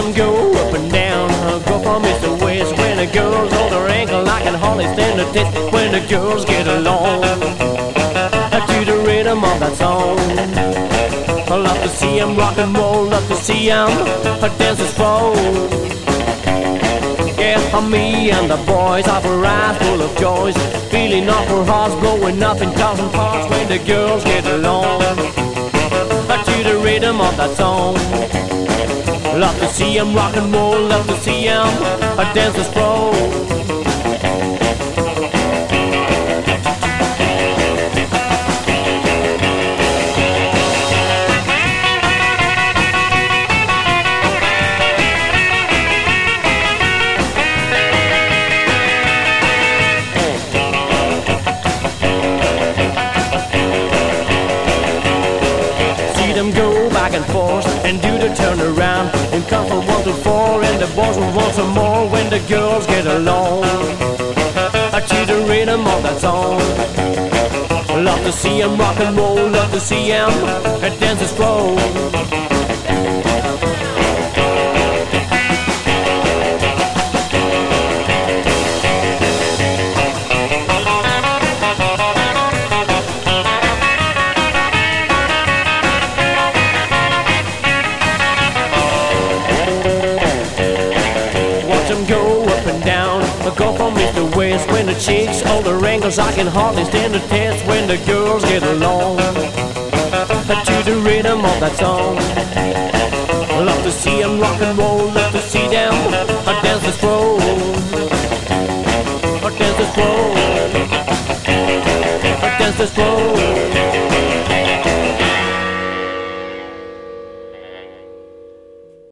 them go up and down, go from east to west. When the girls hold their ankle, I can hardly stand the test. When the girls get along to the rhythm of that song, I love to see them rock and roll, love to see them dancers flow. Yeah, me and the boys have our eyes full of joys, feeling off our hearts, blowing up in thousand parts. When the girls get along to the rhythm of that song, love to see them rock and roll, love to see them dancers flow. Go back and forth and do the turnaround and come from 1 to 4, and the boys will want some more. When the girls get along to the rhythm of that song, love to see them rock and roll, love to see them dancers flow. Go up and down, go from east to west. When the chicks hold their ankles, I can hardly stand the test. When the girls get along to the rhythm of that song, love to see them rock and roll, love to see them dancers flow, dancers flow, dancers flow.